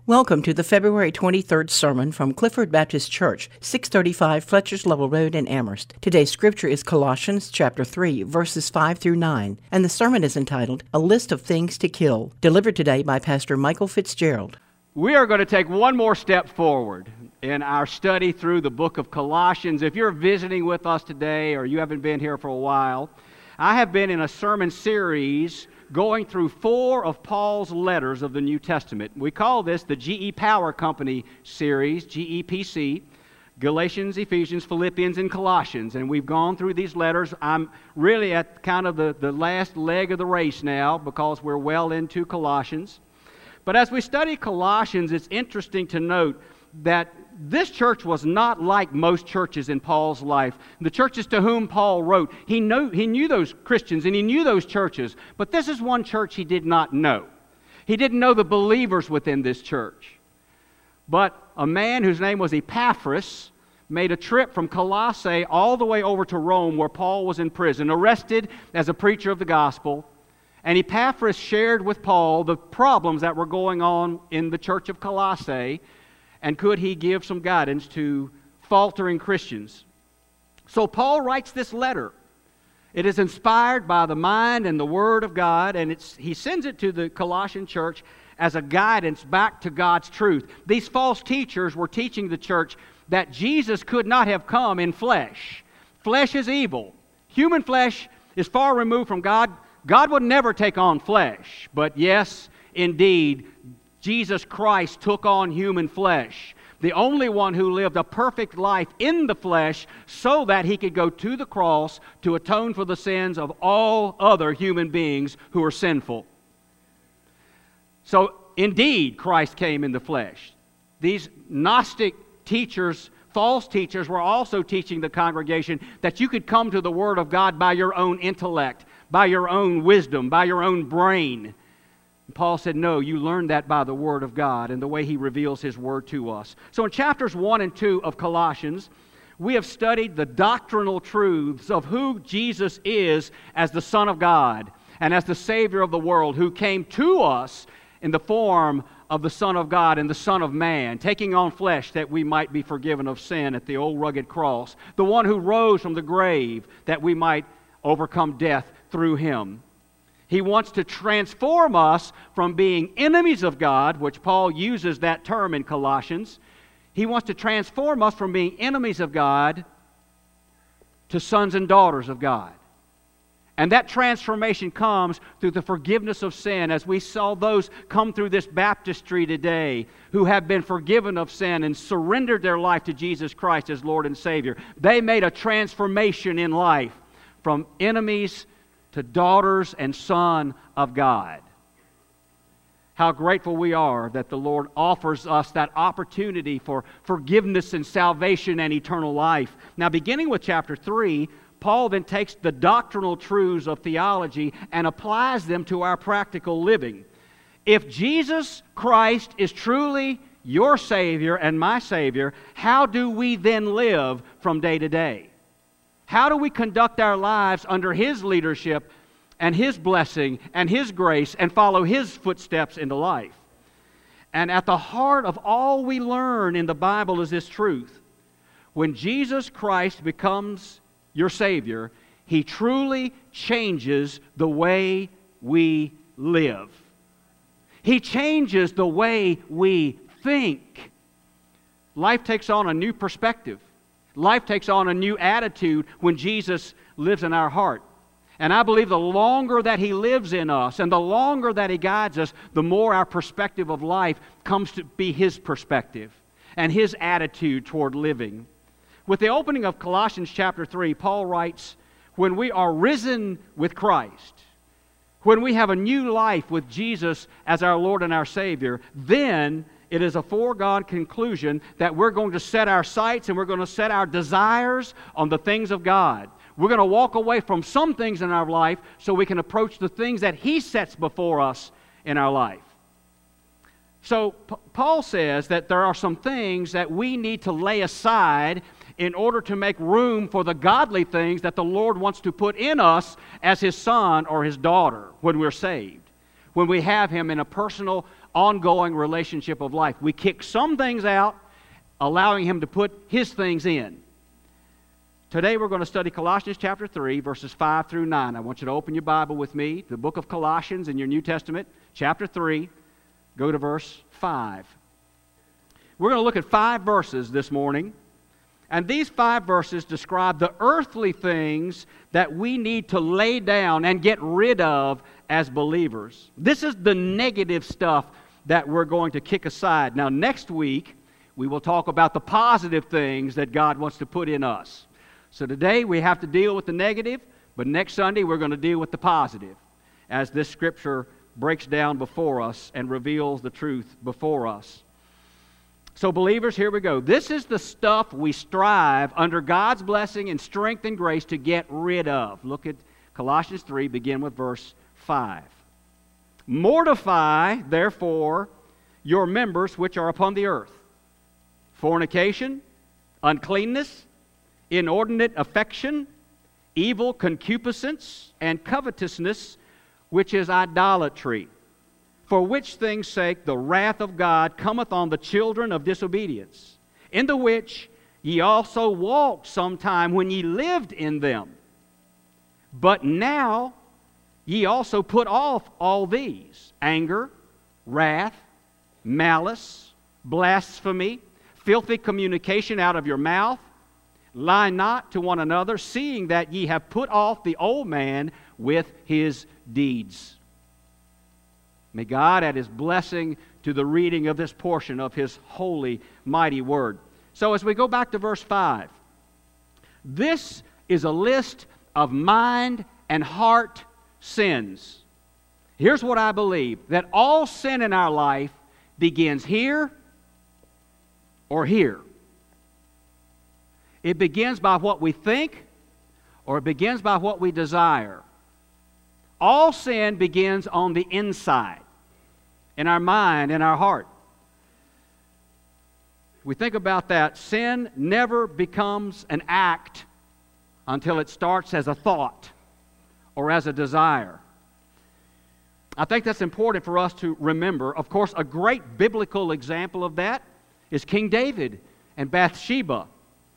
Welcome to the February 23rd sermon from Clifford Baptist Church, 635 Fletcher's Level Road in Amherst. Today's scripture is Colossians chapter 3, verses 5 through 9, and the sermon is entitled, A List of Things to Kill, delivered today by Pastor Michael Fitzgerald. We are going to take one more step forward in our study through the book of Colossians. If you're visiting with us today or you haven't been here for a while, I have been in a sermon series going through 4 of Paul's letters of the New Testament. We call this the G.E. Power Company series, GEPC, Galatians, Ephesians, Philippians, and Colossians. And we've gone through these letters. I'm really at kind of the last leg of the race now because we're well into Colossians. But as we study Colossians, it's interesting to note that this church was not like most churches in Paul's life. The churches to whom Paul wrote, he knew those Christians and he knew those churches, but this is one church he did not know. He didn't know the believers within this church. But a man whose name was Epaphras made a trip from Colossae all the way over to Rome where Paul was in prison, arrested as a preacher of the gospel. And Epaphras shared with Paul the problems that were going on in the church of Colossae, and could he give some guidance to faltering Christians. So Paul writes this letter. It is inspired by the mind and the Word of God, and he sends it to the Colossian church as a guidance back to God's truth. These false teachers were teaching the church that Jesus could not have come in flesh. Flesh is evil. Human flesh is far removed from God. God would never take on flesh, but yes, indeed, Jesus Christ took on human flesh, the only one who lived a perfect life in the flesh so that he could go to the cross to atone for the sins of all other human beings who are sinful. So, indeed, Christ came in the flesh. These Gnostic teachers, false teachers, were also teaching the congregation that you could come to the Word of God by your own intellect, by your own wisdom, by your own brain. Paul said, no, you learn that by the Word of God and the way He reveals His Word to us. So in chapters 1 and 2 of Colossians, we have studied the doctrinal truths of who Jesus is as the Son of God and as the Savior of the world, who came to us in the form of the Son of God and the Son of Man, taking on flesh that we might be forgiven of sin at the old rugged cross, the one who rose from the grave that we might overcome death through Him. He wants to transform us from being enemies of God, which Paul uses that term in Colossians. He wants to transform us from being enemies of God to sons and daughters of God. And that transformation comes through the forgiveness of sin, as we saw those come through this baptistry today who have been forgiven of sin and surrendered their life to Jesus Christ as Lord and Savior. They made a transformation in life from enemies to daughters and son of God. How grateful we are that the Lord offers us that opportunity for forgiveness and salvation and eternal life. Now, beginning with chapter 3, Paul then takes the doctrinal truths of theology and applies them to our practical living. If Jesus Christ is truly your Savior and my Savior, how do we then live from day to day? How do we conduct our lives under His leadership and His blessing and His grace and follow His footsteps into life? And at the heart of all we learn in the Bible is this truth. When Jesus Christ becomes your Savior, He truly changes the way we live. He changes the way we think. Life takes on a new perspective. Life takes on a new attitude when Jesus lives in our heart. And I believe the longer that He lives in us and the longer that He guides us, the more our perspective of life comes to be His perspective and His attitude toward living. With the opening of Colossians chapter 3, Paul writes, when we are risen with Christ, when we have a new life with Jesus as our Lord and our Savior, then it is a foregone conclusion that we're going to set our sights and we're going to set our desires on the things of God. We're going to walk away from some things in our life so we can approach the things that He sets before us in our life. So Paul says that there are some things that we need to lay aside in order to make room for the godly things that the Lord wants to put in us as His son or His daughter when we're saved, when we have Him in a personal, ongoing relationship of life. We kick some things out, allowing Him to put His things in. Today we're going to study Colossians chapter 3, verses 5 through 9. I want you to open your Bible with me, the book of Colossians in your New Testament, chapter 3. Go to verse 5. We're going to look at 5 verses this morning. And these 5 verses describe the earthly things that we need to lay down and get rid of as believers. This is the negative stuff that we're going to kick aside. Now, next week, we will talk about the positive things that God wants to put in us. So today, we have to deal with the negative, but next Sunday, we're going to deal with the positive as this Scripture breaks down before us and reveals the truth before us. So believers, here we go. This is the stuff we strive under God's blessing and strength and grace to get rid of. Look at Colossians 3, begin with verse 5. Mortify, therefore, your members which are upon the earth: fornication, uncleanness, inordinate affection, evil concupiscence, and covetousness, which is idolatry. For which things' sake the wrath of God cometh on the children of disobedience, in the which ye also walked sometime when ye lived in them. But now ye also put off all these: anger, wrath, malice, blasphemy, filthy communication out of your mouth. Lie not to one another, seeing that ye have put off the old man with his deeds. May God add His blessing to the reading of this portion of His holy, mighty Word. So as we go back to verse 5, this is a list of mind and heart sins. Here's what I believe: that all sin in our life begins here or here. It begins by what we think, or it begins by what we desire. All sin begins on the inside, in our mind, in our heart. We think about that. Sin never becomes an act until it starts as a thought or as a desire. I think that's important for us to remember. Of course, a great biblical example of that is King David and Bathsheba.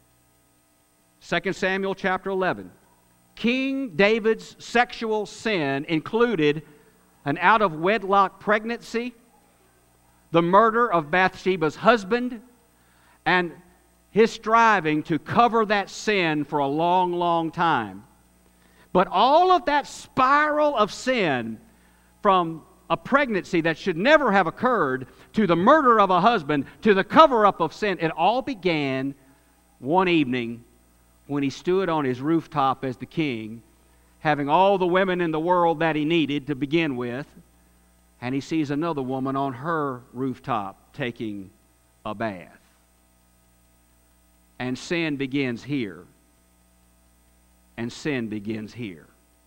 2 Samuel chapter 11. King David's sexual sin included an out-of-wedlock pregnancy, the murder of Bathsheba's husband, and his striving to cover that sin for a long, long time. But all of that spiral of sin, from a pregnancy that should never have occurred, to the murder of a husband, to the cover-up of sin, it all began one evening when he stood on his rooftop as the king, having all the women in the world that he needed to begin with, and he sees another woman on her rooftop taking a bath. And sin begins here. And sin begins here.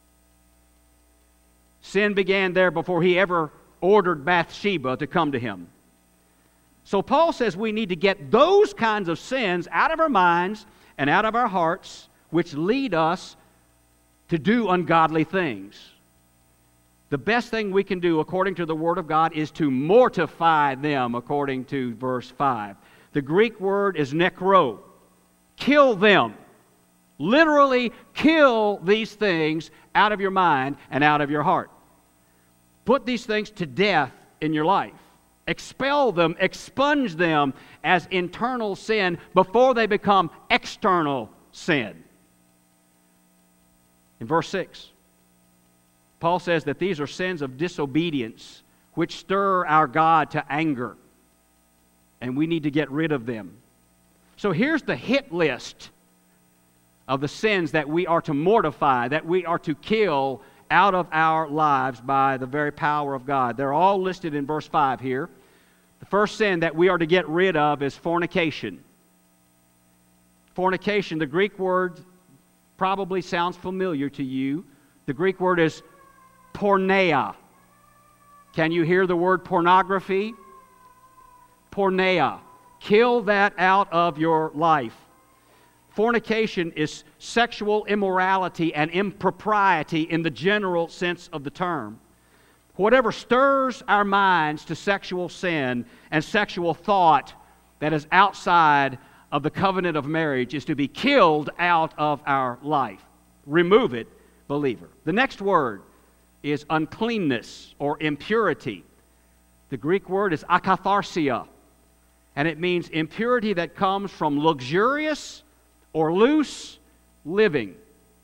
Sin began there before he ever ordered Bathsheba to come to him. So Paul says we need to get those kinds of sins out of our minds and out of our hearts, which lead us to do ungodly things. The best thing we can do, according to the Word of God, is to mortify them, according to verse 5. The Greek word is nekro. Kill them. Literally kill these things out of your mind and out of your heart. Put these things to death in your life. Expel them, expunge them as internal sin before they become external sin. In verse 6, Paul says that these are sins of disobedience which stir our God to anger, and we need to get rid of them. So here's the hit list of the sins that we are to mortify, that we are to kill out of our lives by the very power of God. They're all listed in verse 5 here. The first sin that we are to get rid of is fornication. Fornication, the Greek word probably sounds familiar to you. The Greek word is porneia. Can you hear the word pornography? Porneia. Kill that out of your life. Fornication is sexual immorality and impropriety in the general sense of the term. Whatever stirs our minds to sexual sin and sexual thought that is outside of the covenant of marriage is to be killed out of our life. Remove it, believer. The next word is uncleanness or impurity. The Greek word is akatharsia, and it means impurity that comes from luxurious or loose living.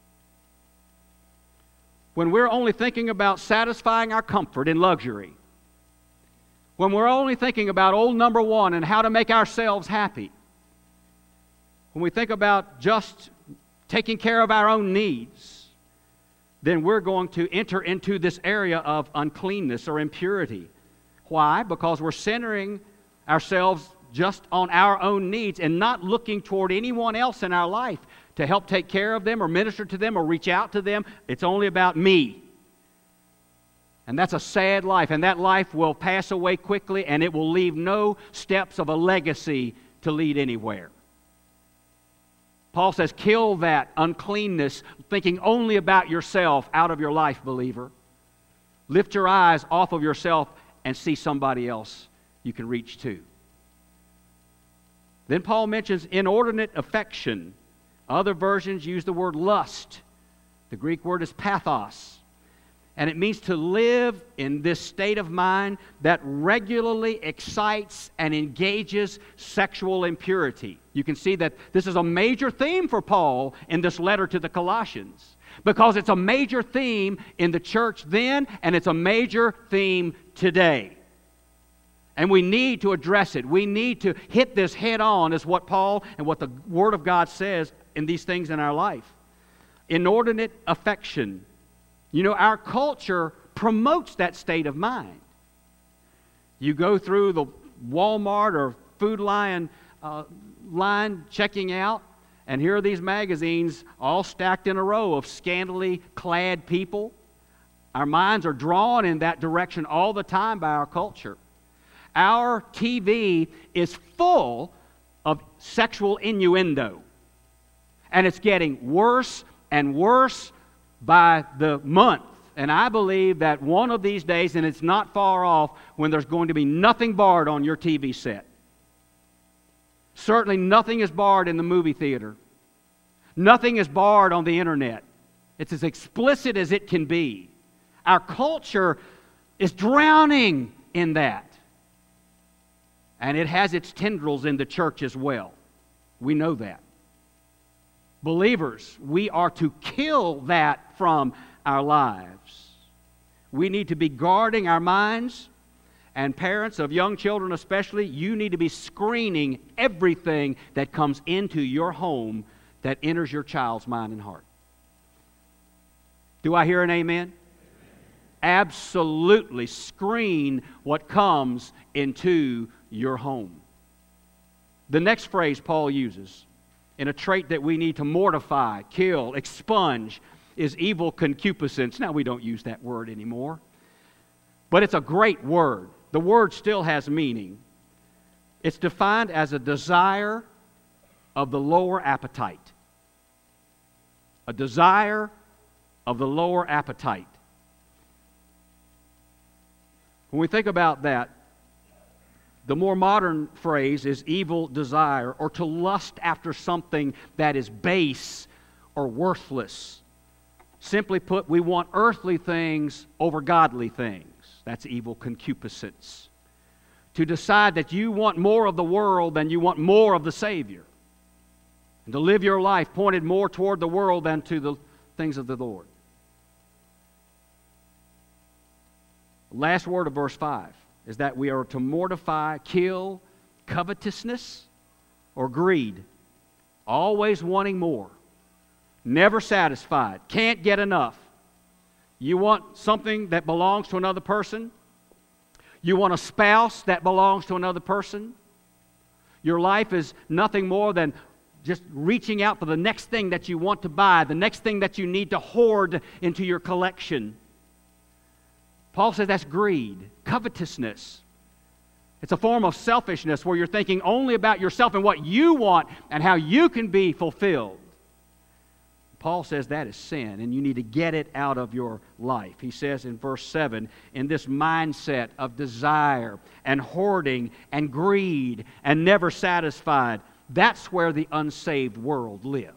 When we're only thinking about satisfying our comfort in luxury, when we're only thinking about old number one and how to make ourselves happy, when we think about just taking care of our own needs, then we're going to enter into this area of uncleanness or impurity. Why? Because we're centering ourselves just on our own needs and not looking toward anyone else in our life to help take care of them or minister to them or reach out to them. It's only about me. And that's a sad life, and that life will pass away quickly, and it will leave no steps of a legacy to lead anywhere. Paul says, kill that uncleanness, thinking only about yourself out of your life, believer. Lift your eyes off of yourself and see somebody else you can reach to. Then Paul mentions inordinate affection. Other versions use the word lust. The Greek word is pathos. And it means to live in this state of mind that regularly excites and engages sexual impurity. You can see that this is a major theme for Paul in this letter to the Colossians, because it's a major theme in the church then, and it's a major theme today. And we need to address it. We need to hit this head on, is what Paul and what the Word of God says in these things in our life. Inordinate affection. You know, our culture promotes that state of mind. You go through the Walmart or Food Lion line checking out, and here are these magazines all stacked in a row of scantily clad people. Our minds are drawn in that direction all the time by our culture. Our TV is full of sexual innuendo, and it's getting worse and worse by the month. And I believe that one of these days, and it's not far off, when there's going to be nothing barred on your TV set. Certainly nothing is barred in the movie theater. Nothing is barred on the internet. It's as explicit as it can be. Our culture is drowning in that. And it has its tendrils in the church as well. We know that. Believers, we are to kill that from our lives. We need to be guarding our minds, and parents of young children especially, you need to be screening everything that comes into your home that enters your child's mind and heart. Do I hear an amen? Absolutely screen what comes into your home. The next phrase Paul uses, in a trait that we need to mortify, kill, expunge, is evil concupiscence. Now, we don't use that word anymore, but it's a great word. The word still has meaning. It's defined as a desire of the lower appetite. A desire of the lower appetite. When we think about that, the more modern phrase is evil desire, or to lust after something that is base or worthless. Simply put, we want earthly things over godly things. That's evil concupiscence. To decide that you want more of the world than you want more of the Savior. And to live your life pointed more toward the world than to the things of the Lord. Last word of verse 5 is that we are to mortify, kill covetousness or greed. Always wanting more. Never satisfied. Can't get enough. You want something that belongs to another person? You want a spouse that belongs to another person? Your life is nothing more than just reaching out for the next thing that you want to buy, the next thing that you need to hoard into your collection. Paul says that's greed, covetousness. It's a form of selfishness where you're thinking only about yourself and what you want and how you can be fulfilled. Paul says that is sin, and you need to get it out of your life. He says in verse 7, in this mindset of desire and hoarding and greed and never satisfied, that's where the unsaved world lives.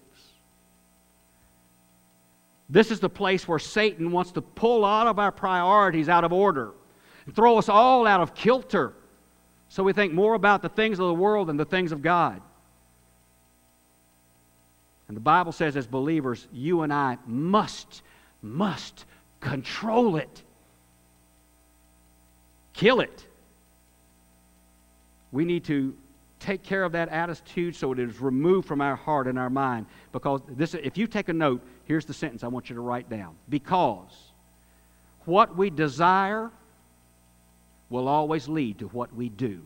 This is the place where Satan wants to pull all of our priorities out of order and throw us all out of kilter so we think more about the things of the world than the things of God. And the Bible says as believers, you and I must control it. Kill it. We need to take care of that attitude so it is removed from our heart and our mind. Because this, if you take a note, here's the sentence I want you to write down. Because what we desire will always lead to what we do.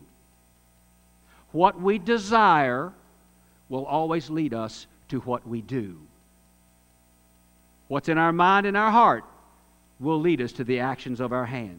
What we desire will always lead us to what we do. What's in our mind and our heart will lead us to the actions of our hands.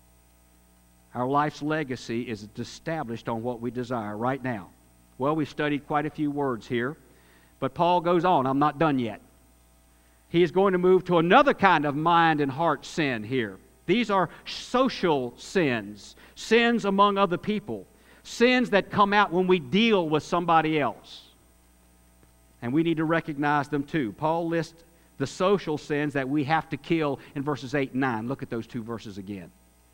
Our life's legacy is established on what we desire right now. Well, we've studied quite a few words here, but Paul goes on. I'm not done yet. He is going to move to another kind of mind and heart sin here. These are social sins, sins among other people, sins that come out when we deal with somebody else. And we need to recognize them too. Paul lists the social sins that we have to kill in verses 8 and 9. Look at those two verses again.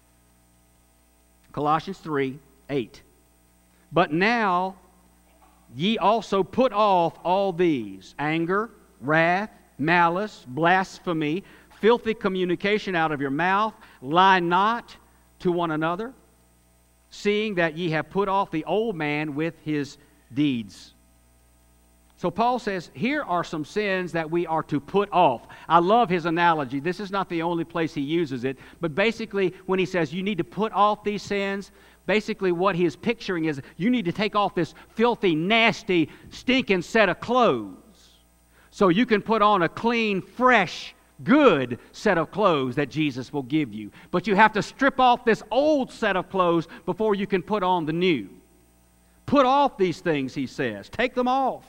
Colossians 3:8. But now ye also put off all these: anger, wrath, malice, blasphemy, filthy communication out of your mouth. Lie not to one another, seeing that ye have put off the old man with his deeds. So Paul says, here are some sins that we are to put off. I love his analogy. This is not the only place he uses it. But basically, when he says you need to put off these sins, basically what he is picturing is you need to take off this filthy, nasty, stinking set of clothes so you can put on a clean, fresh, good set of clothes that Jesus will give you. But you have to strip off this old set of clothes before you can put on the new. Put off these things, he says. Take them off.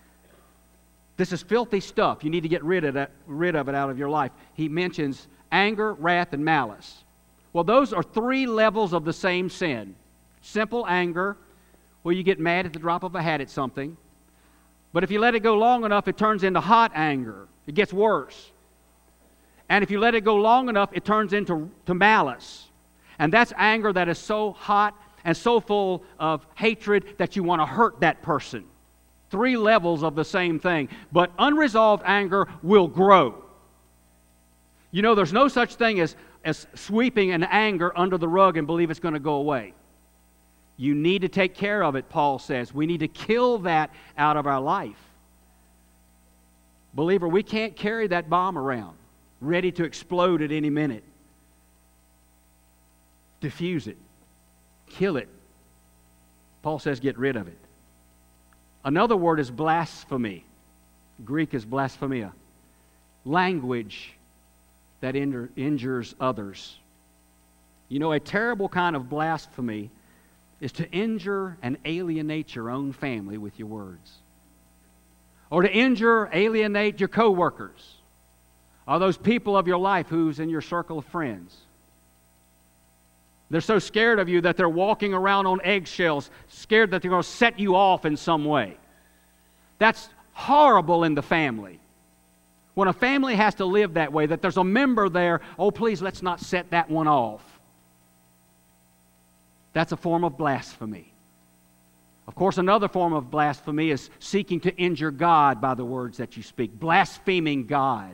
This is filthy stuff. You need to get rid of it out of your life. He mentions anger, wrath, and malice. Well, those are three levels of the same sin. Simple anger, where you get mad at the drop of a hat at something. But if you let it go long enough, it turns into hot anger. It gets worse. And if you let it go long enough, it turns into malice. And that's anger that is so hot and so full of hatred that you want to hurt that person. Three levels of the same thing. But unresolved anger will grow. You know, there's no such thing as sweeping an anger under the rug and believe it's going to go away. You need to take care of it, Paul says. We need to kill that out of our life. Believer, we can't carry that bomb around, ready to explode at any minute. Diffuse it. Kill it. Paul says get rid of it. Another word is blasphemy. Greek is blasphemia. Language that injures others. You know, a terrible kind of blasphemy is to injure and alienate your own family with your words. Or to injure, alienate your coworkers. Or those people of your life who's in your circle of friends. They're so scared of you that they're walking around on eggshells, scared that they're going to set you off in some way. That's horrible in the family. When a family has to live that way, that there's a member there, oh, please, let's not set that one off. That's a form of blasphemy. Of course, another form of blasphemy is seeking to injure God by the words that you speak, blaspheming God.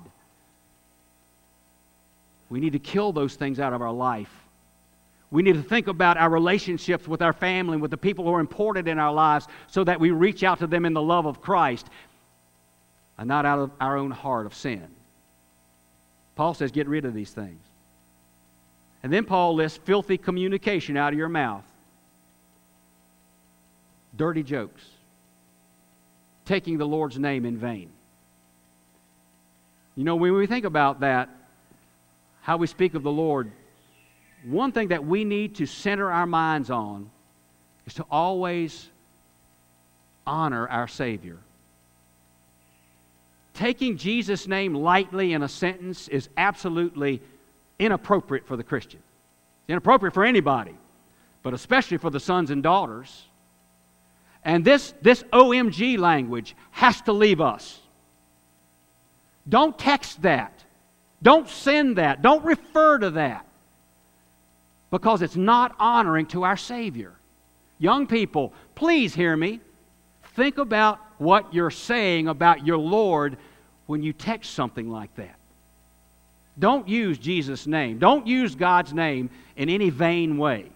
We need to kill those things out of our life. We need to think about our relationships with our family and with the people who are important in our lives so that we reach out to them in the love of Christ and not out of our own heart of sin. Paul says get rid of these things. And then Paul lists filthy communication out of your mouth. Dirty jokes. Taking the Lord's name in vain. You know, when we think about that, how we speak of the Lord, one thing that we need to center our minds on is to always honor our Savior. taking Jesus' name lightly in a sentence is absolutely inappropriate for the Christian. It's inappropriate for anybody, but especially for the sons and daughters. And this OMG language has to leave us. Don't text that. Don't send that. Don't refer to that. Because it's not honoring to our Savior. Young people, please hear me. Think about what you're saying about your Lord when you text something like that. Don't use Jesus' name. Don't use God's name in any vain way.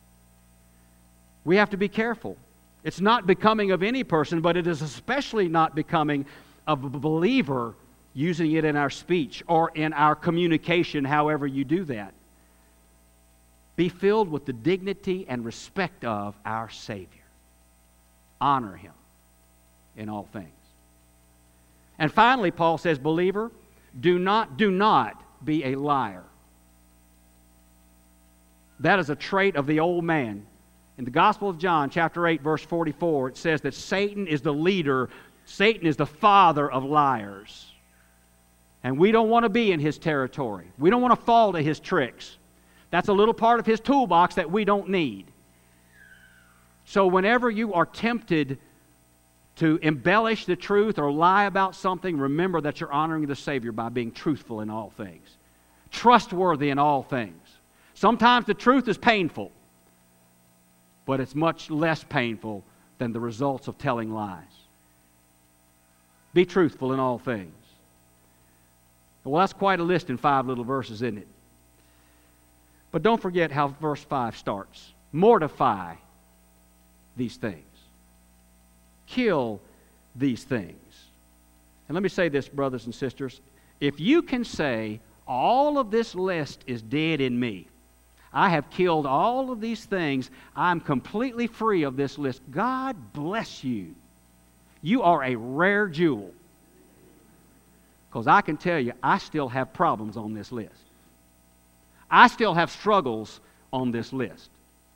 We have to be careful. It's not becoming of any person, but it is especially not becoming of a believer using it in our speech or in our communication, however you do that. Be filled with the dignity and respect of our Savior. Honor Him in all things. And finally, Paul says, believer, do not be a liar. That is a trait of the old man. In the Gospel of John, chapter 8, verse 44, it says that Satan is the leader, Satan is the father of liars. And we don't want to be in his territory. We don't want to fall to his tricks. That's a little part of his toolbox that we don't need. So whenever you are tempted to embellish the truth or lie about something, remember that you're honoring the Savior by being truthful in all things. Trustworthy in all things. Sometimes the truth is painful, but it's much less painful than the results of telling lies. Be truthful in all things. Well, that's quite a list in 5 little verses, isn't it? But don't forget how verse 5 starts. Mortify these things. Kill these things. And let me say this, brothers and sisters. If you can say, all of this list is dead in me, I have killed all of these things, I'm completely free of this list, God bless you. You are a rare jewel. Because I can tell you, I still have problems on this list. I still have struggles on this list.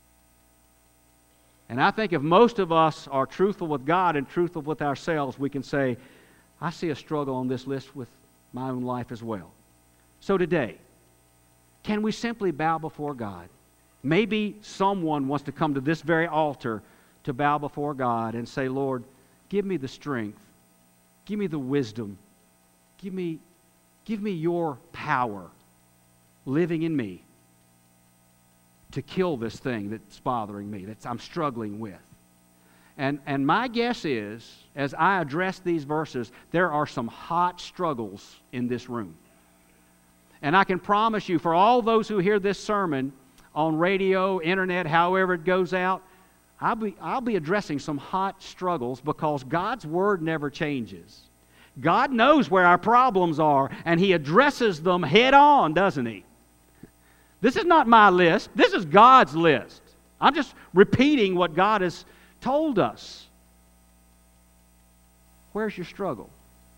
And I think if most of us are truthful with God and truthful with ourselves, we can say, I see a struggle on this list with my own life as well. So today, can we simply bow before God? Maybe someone wants to come to this very altar to bow before God and say, Lord, give me the strength. Give me the wisdom. Give me your power living in me to kill this thing that's bothering me, that I'm struggling with. And my guess is, as I address these verses, there are some hot struggles in this room. And I can promise you, for all those who hear this sermon on radio, internet, however it goes out, I'll be addressing some hot struggles because God's Word never changes. God knows where our problems are, and He addresses them head on, doesn't He? This is not my list. This is God's list. I'm just repeating what God has told us. Where's your struggle?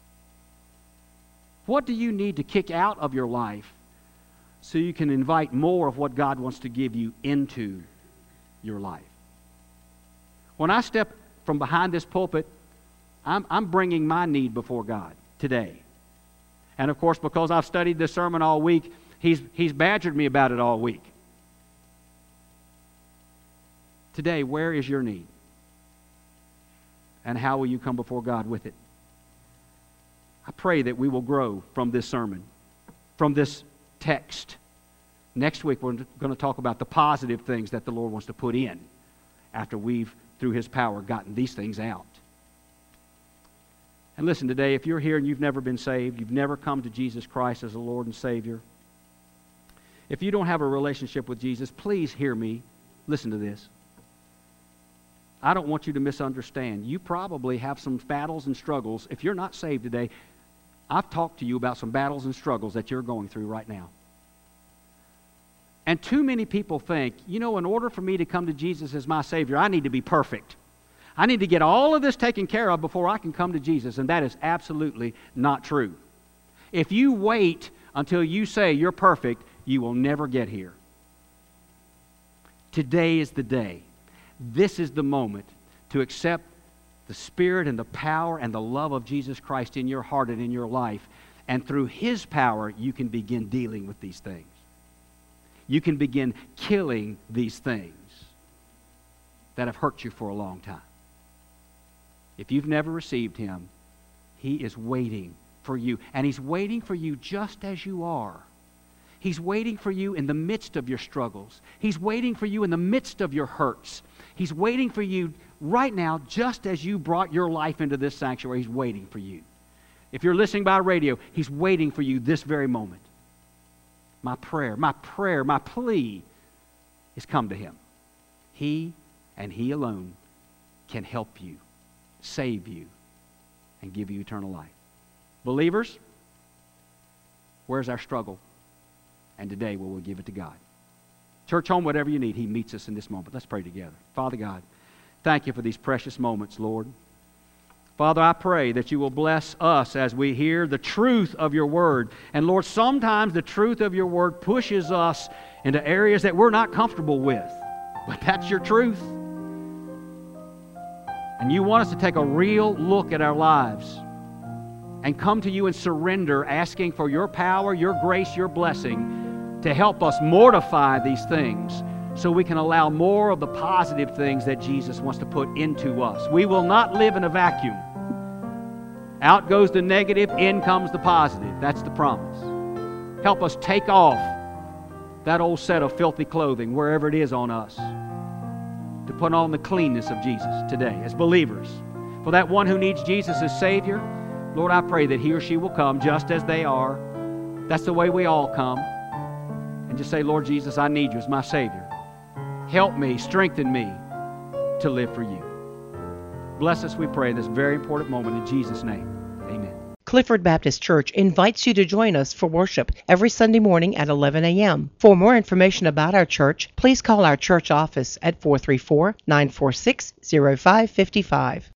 What do you need to kick out of your life so you can invite more of what God wants to give you into your life? When I step from behind this pulpit, I'm bringing my need before God today. And of course, because I've studied this sermon all week, He's badgered me about it all week. Today, where is your need? And how will you come before God with it? I pray that we will grow from this sermon, from this text. Next week, we're going to talk about the positive things that the Lord wants to put in after we've, through His power, gotten these things out. And listen, today, if you're here and you've never been saved, you've never come to Jesus Christ as a Lord and Savior, if you don't have a relationship with Jesus, please hear me. Listen to this. I don't want you to misunderstand. You probably have some battles and struggles. If you're not saved today, I've talked to you about some battles and struggles that you're going through right now. And too many people think, in order for me to come to Jesus as my Savior, I need to be perfect. I need to get all of this taken care of before I can come to Jesus. And that is absolutely not true. If you wait until you say you're perfect, you will never get here. Today is the day. This is the moment to accept the Spirit and the power and the love of Jesus Christ in your heart and in your life. And through His power, you can begin dealing with these things. You can begin killing these things that have hurt you for a long time. If you've never received Him, He is waiting for you. And He's waiting for you just as you are. He's waiting for you in the midst of your struggles. He's waiting for you in the midst of your hurts. He's waiting for you right now, just as you brought your life into this sanctuary. He's waiting for you. If you're listening by radio, He's waiting for you this very moment. My prayer, my plea is come to Him. He and He alone can help you, save you, and give you eternal life. Believers, where's our struggle? And today we will give it to God. Church home, whatever you need, He meets us in this moment. Let's pray together. Father God, thank You for these precious moments, Lord. Father, I pray that You will bless us as we hear the truth of Your Word. And Lord, sometimes the truth of Your Word pushes us into areas that we're not comfortable with. But that's Your truth. And You want us to take a real look at our lives and come to You and surrender, asking for Your power, Your grace, Your blessing to help us mortify these things so we can allow more of the positive things that Jesus wants to put into us. We will not live in a vacuum. Out goes the negative, in comes the positive. That's the promise. Help us take off that old set of filthy clothing, wherever it is on us, to put on the cleanness of Jesus today as believers. For that one who needs Jesus as Savior, Lord, I pray that he or she will come just as they are. That's the way we all come. And just say, Lord Jesus, I need You as my Savior. Help me, strengthen me to live for You. Bless us, we pray, in this very important moment. In Jesus' name, amen. Clifford Baptist Church invites you to join us for worship every Sunday morning at 11 a.m. For more information about our church, please call our church office at 434-946-0555.